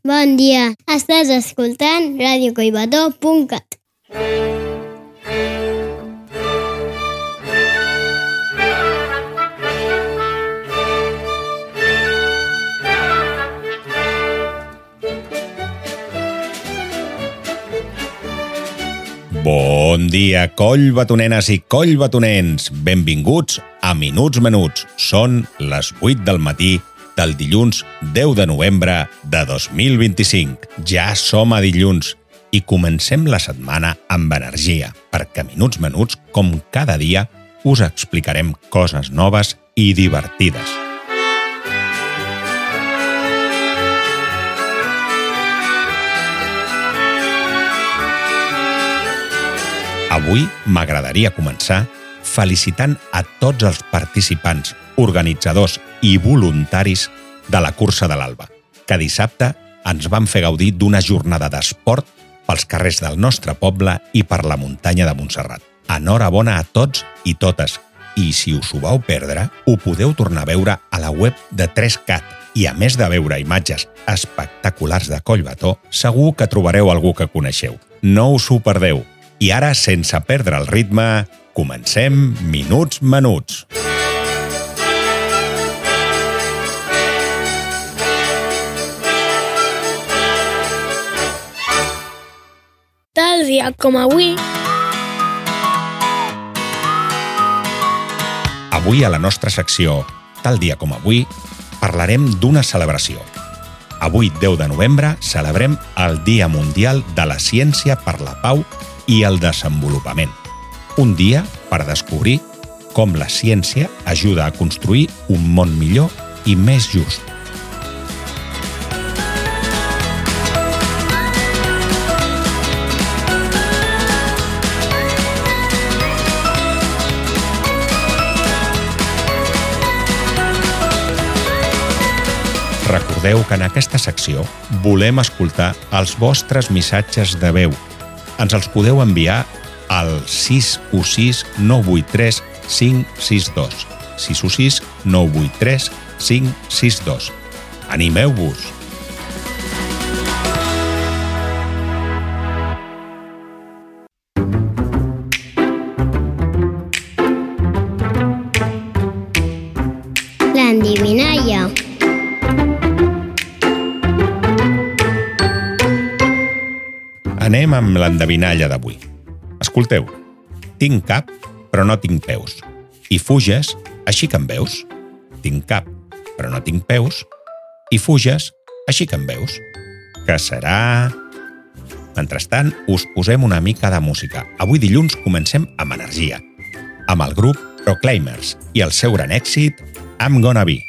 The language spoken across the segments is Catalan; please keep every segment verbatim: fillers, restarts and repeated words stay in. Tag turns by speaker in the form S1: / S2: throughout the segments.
S1: Bon dia, estàs escoltant ràdio collbató punt cat.
S2: Bon dia, collbatonenes i collbatonens! Benvinguts a Minuts Menuts. Són les vuit del matí del dilluns deu de novembre de dos mil vint-i-cinc. Ja som a dilluns i comencem la setmana amb energia, perquè Minuts Menuts, com cada dia, us explicarem coses noves i divertides. Avui m'agradaria començar felicitant a tots els participants, organitzadors i voluntaris de la Cursa de l'Alba, que dissabte ens van fer gaudir d'una jornada d'esport pels carrers del nostre poble i per la muntanya de Montserrat. Enhorabona a tots i totes, i si us ho vau perdre, ho podeu tornar a veure a la web de tres cat, i a més de veure imatges espectaculars de Collbató, segur que trobareu algú que coneixeu. No us ho perdeu! I ara, sense perdre el ritme, comencem Minuts Menuts.
S3: Tal dia com avui...
S2: Avui, a la nostra secció Tal dia com avui, parlarem d'una celebració. Avui, deu de novembre, celebrem el Dia Mundial de la Ciència per la Pau i el Desenvolupament. Un dia per descobrir com la ciència ajuda a construir un món millor i més just. Recordeu que en aquesta secció volem escoltar els vostres missatges de veu. Ens els podeu enviar al sis u sis nou vuit tres cinc sis dos. sis u sis nou vuit tres cinc sis dos. Animeu-vos!
S1: L'endivinalla.
S2: Anem amb l'endevinalla d'avui. Escolteu, tinc cap, però no tinc peus. I fuges, així que em veus. Tinc cap, però no tinc peus. I fuges, així que em veus. Què serà? Mentrestant, us posem una mica de música. Avui dilluns comencem amb energia, amb el grup Proclaimers i el seu gran èxit, I'm Gonna Be.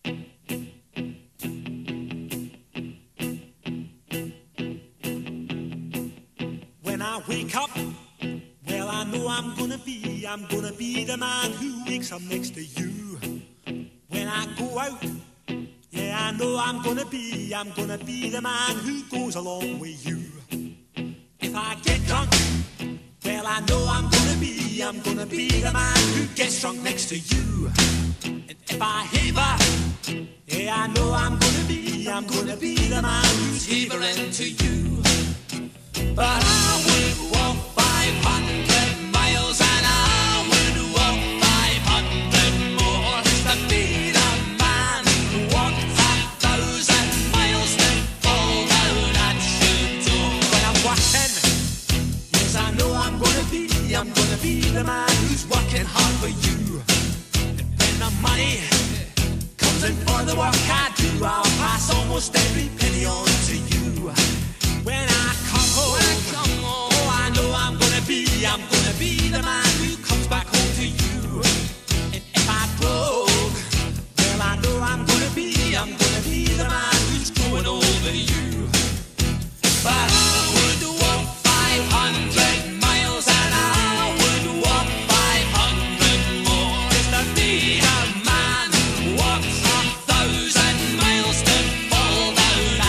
S4: Wake up, well I know I'm gonna be, I'm gonna be the man who wakes up next to you. When I go out, yeah I know I'm gonna be, I'm gonna be the man who goes along with you. If I get drunk, well I know I'm gonna be, I'm gonna be the man who gets drunk next to you. And if I haver, yeah I know I'm gonna be, I'm gonna be the man who's havering to you. But I would walk five hundred miles and I would walk five hundred more to be the man who walked a thousand miles to fall down at your door. When I'm walking, yes I know I'm gonna be, I'm gonna be the man who's working hard for you. And when the money comes in for the work I do, I'll pass almost every penny on to you. When I come home, oh, I know I'm gonna be, I'm gonna be the man who comes back home to you. And if I broke, well, I know I'm gonna be, I'm gonna be the man who's growing over you. But I would walk five hundred miles and I would walk five hundred more just to be a man who walks a thousand miles to fall down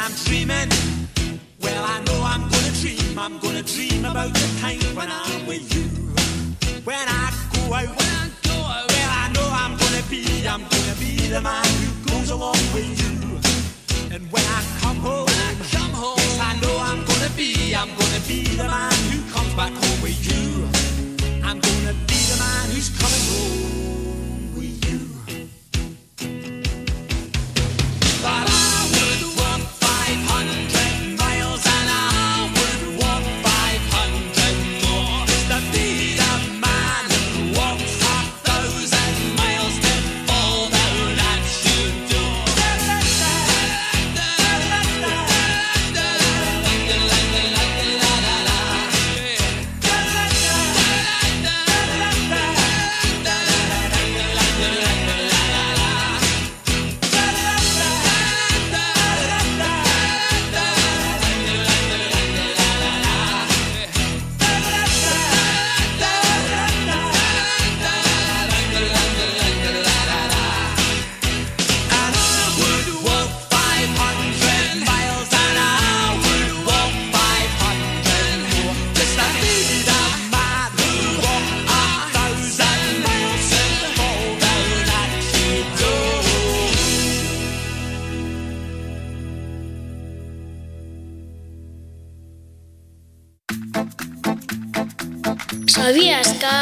S4: I'm dreaming, well, I know I'm gonna dream. I'm gonna dream about the time when I'm with you. When I go out, when I go out, well, I know I'm gonna be, I'm gonna be the man who goes along with you. And when I come home, when I come home, yes, I know I'm gonna be, I'm gonna be the man who comes back home with you. I'm gonna be the man who's coming home with you. But I would walk five hundred miles and I would walk five hundred more to be the man who walks a thousand miles to fall down at your door.
S3: ¿Sabías que...?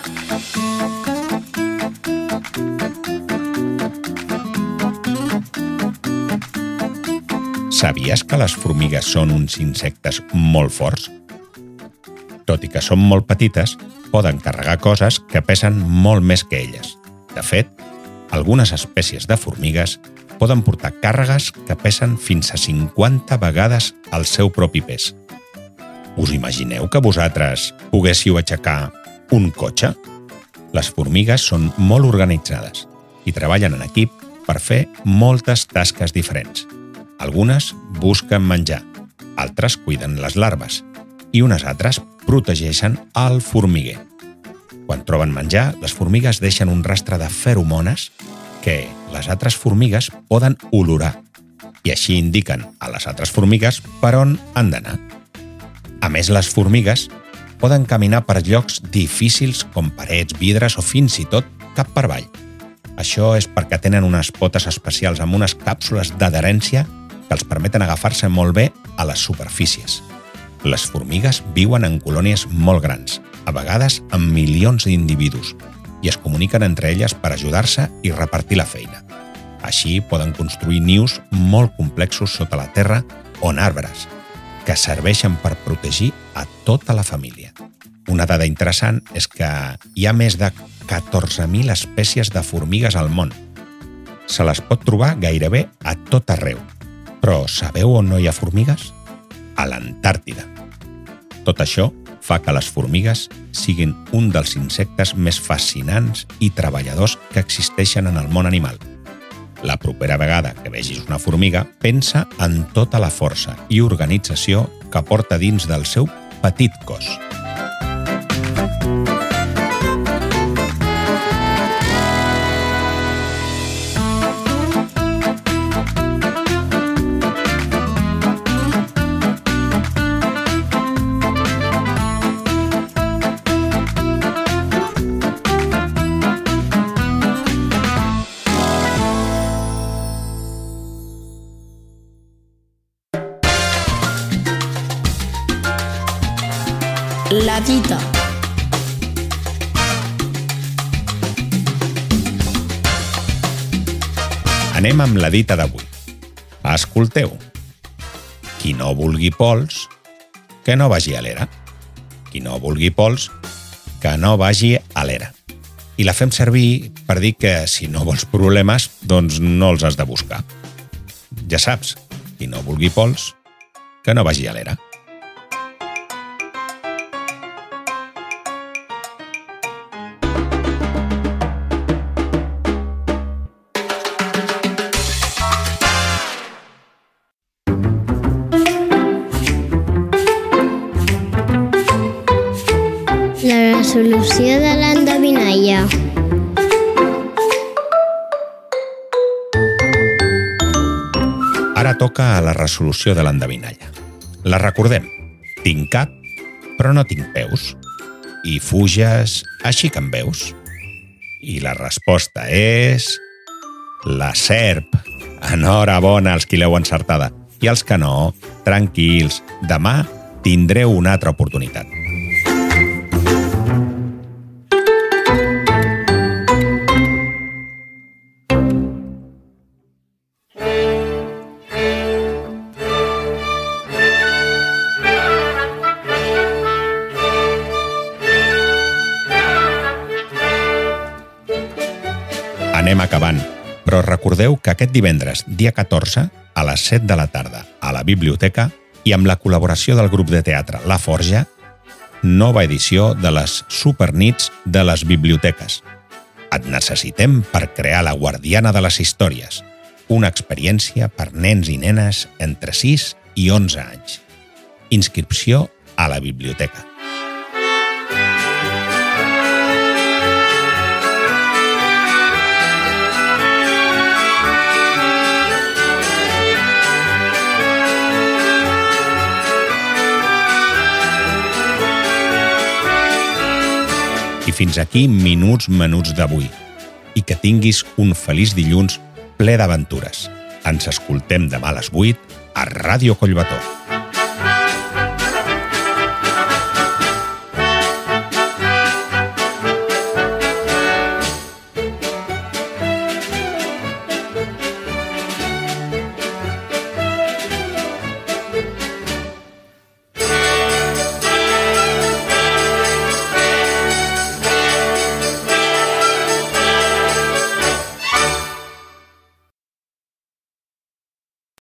S2: Sabies que les formigues són uns insectes molt forts? Tot i que són molt petites, poden carregar coses que pesen molt més que elles. De fet, algunes espècies de formigues poden portar càrregues que pesen fins a cinquanta vegades el seu propi pes. Us imagineu que vosaltres poguéssiu aixecar un cotxe? Les formigues són molt organitzades i treballen en equip per fer moltes tasques diferents. Algunes busquen menjar, altres cuiden les larves i unes altres protegeixen el formiguer. Quan troben menjar, les formigues deixen un rastre de feromones que les altres formigues poden olorar i així indiquen a les altres formigues per on han d'anar. A més, les formigues poden caminar per llocs difícils com parets, vidres o fins i tot cap per avall. Això és perquè tenen unes potes especials amb unes càpsules d'adherència que els permeten agafar-se molt bé a les superfícies. Les formigues viuen en colònies molt grans, a vegades amb milions d'individus, i es comuniquen entre elles per ajudar-se i repartir la feina. Així poden construir nius molt complexos sota la terra o en arbres, que serveixen per protegir a tota la família. Una dada interessant és que hi ha més de catorze mil espècies de formigues al món. Se les pot trobar gairebé a tot arreu. Però sabeu on no hi ha formigues? A l'Antàrtida. Tot això fa que les formigues siguin un dels insectes més fascinants i treballadors que existeixen en el món animal. La propera vegada que vegis una formiga, pensa en tota la força i organització que porta dins del seu petit cos.
S3: La dita.
S2: Anem amb la dita d'avui. Escolteu. Qui no vulgui pols, que no vagi a l'era. Qui no vulgui pols, que no vagi a l'era. I la fem servir per dir que si no vols problemes, doncs no els has de buscar. Ja saps, qui no vulgui pols, que no vagi a l'era.
S1: La resolució de l'endevinalla.
S2: Ara toca a la resolució de l'endevinalla. La recordem. Tinc cap, però no tinc peus. I fuges així que em veus. I la resposta és... la serp. Enhorabona als qui l'heu encertada. I els que no, tranquils, demà tindreu una altra oportunitat. Anem acabant, però recordeu que aquest divendres, dia catorze, a les set de la tarda, a la biblioteca, i amb la col·laboració del grup de teatre La Forja, nova edició de les Supernits de les Biblioteques. Et necessitem per crear la guardiana de les històries, una experiència per nens i nenes entre sis i onze anys. Inscripció a la biblioteca. I fins aquí Minuts Menuts d'avui. I que tinguis un feliç dilluns ple d'aventures. Ens escoltem demà a les vuit a Ràdio Collbató.